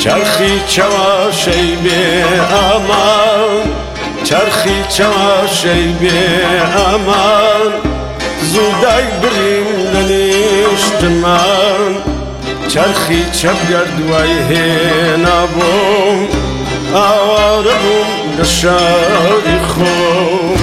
چرخی چواشی به امان چرخی چواشی به امان زودای بریم لنیشتمان چرخی چپ گردوای هینا بوم آواره بوم دشاری خوم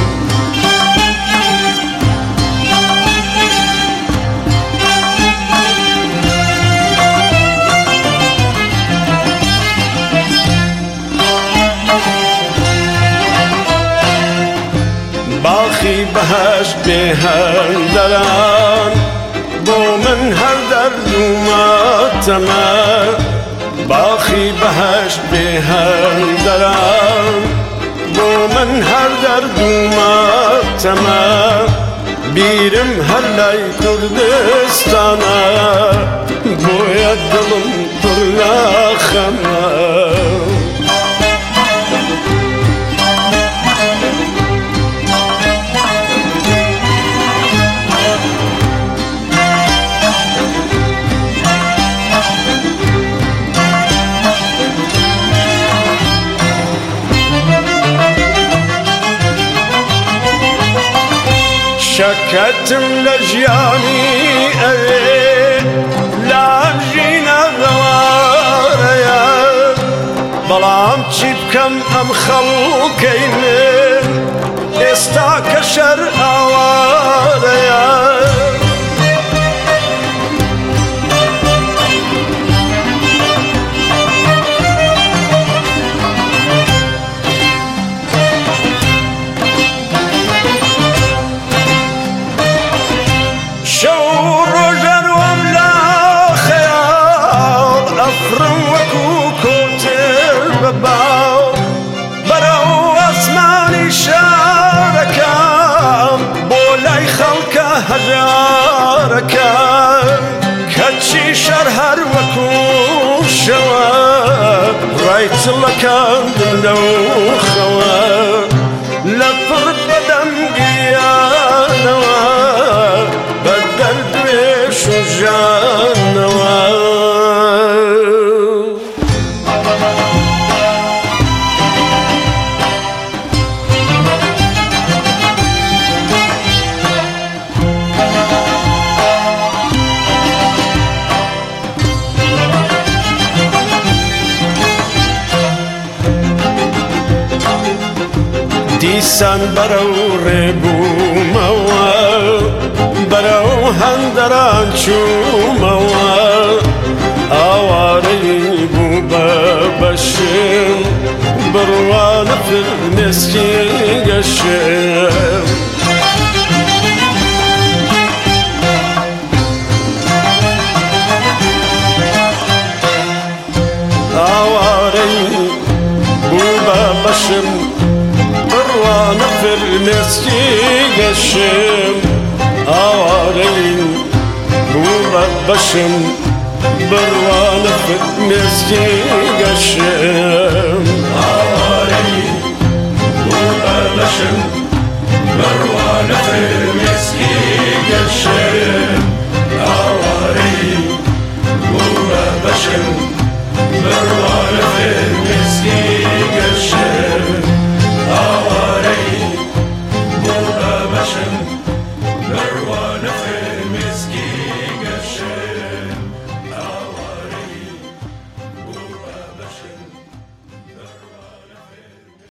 باخی بهشت به هر دران بو من هر درد و ماتمه باخی بهشت به هر دران بو من هر درد و ماتمه بیرم هر لای کردستانه بویا دلم پر نخمه شکتم لجیانی اوی لاجینا غواریا بلام چی بکم ام خلقین استا کشر آواریا هجارك كتشي شرهر وكو شوا رايت لك لو خوا لفرد بدم قيانوا بدل بيش وجانوا دیسان برو ریبوموا برو هندران چوموا آواری بو ببشم بروان فرمسکی گشم آواری بو ببشم بروان فرمسکی گشم آواری بو ببشم بروان فرمسکی گشم آواری بو ببشم بروان فرمسکی گشم آواری بو ببشم